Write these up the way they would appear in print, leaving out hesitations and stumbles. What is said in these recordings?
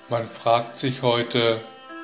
Man fragt sich heute,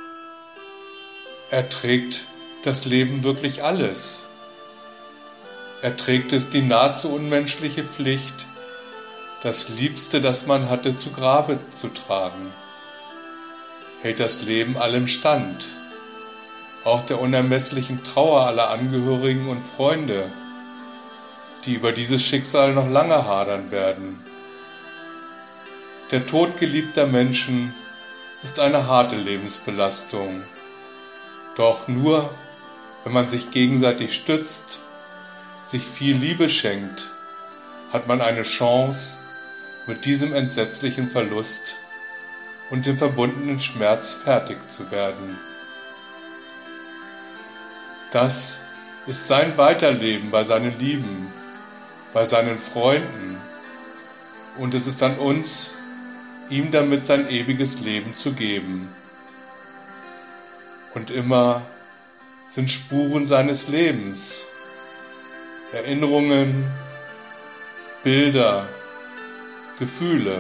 erträgt das Leben wirklich alles? Erträgt es die nahezu unmenschliche Pflicht, das Liebste, das man hatte, zu Grabe zu tragen? Hält das Leben allem stand, auch der unermesslichen Trauer aller Angehörigen und Freunde, die über dieses Schicksal noch lange hadern werden? Der Tod geliebter Menschen ist eine harte Lebensbelastung. Doch nur, wenn man sich gegenseitig stützt, sich viel Liebe schenkt, hat man eine Chance, mit diesem entsetzlichen Verlust und dem verbundenen Schmerz fertig zu werden. Das ist sein Weiterleben bei seinen Lieben, bei seinen Freunden, und es ist an uns, ihm damit sein ewiges Leben zu geben. Und immer sind Spuren seines Lebens, Erinnerungen, Bilder, Gefühle.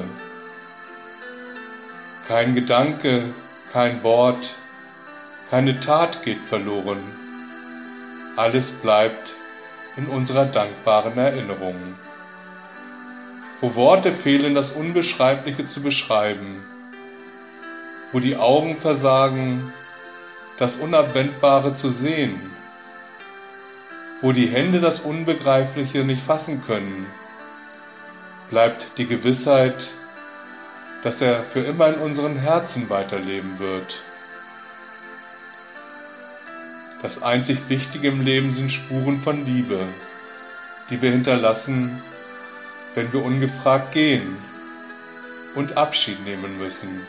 Kein Gedanke, kein Wort, keine Tat geht verloren. Alles bleibt in unserer dankbaren Erinnerung. Wo Worte fehlen, das Unbeschreibliche zu beschreiben, wo die Augen versagen, das Unabwendbare zu sehen, wo die Hände das Unbegreifliche nicht fassen können, bleibt die Gewissheit, dass er für immer in unseren Herzen weiterleben wird. Das einzig Wichtige im Leben sind Spuren von Liebe, die wir hinterlassen, wenn wir ungefragt gehen und Abschied nehmen müssen.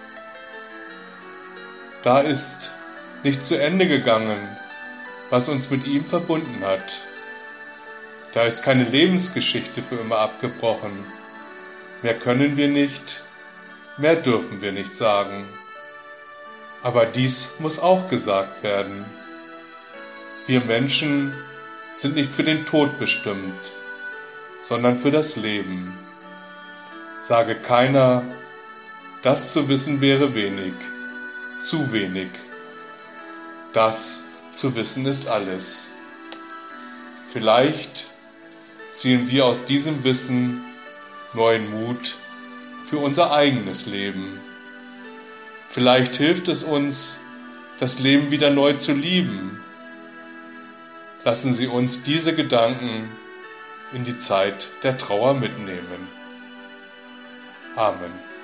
Da ist nicht zu Ende gegangen, was uns mit ihm verbunden hat. Da ist keine Lebensgeschichte für immer abgebrochen. Mehr können wir nicht, mehr dürfen wir nicht sagen. Aber dies muss auch gesagt werden. Wir Menschen sind nicht für den Tod bestimmt, sondern für das Leben. Sage keiner, das zu wissen wäre wenig, zu wenig. Das zu wissen ist alles. Vielleicht ziehen wir aus diesem Wissen neuen Mut für unser eigenes Leben. Vielleicht hilft es uns, das Leben wieder neu zu lieben. Lassen Sie uns diese Gedanken in die Zeit der Trauer mitnehmen. Amen.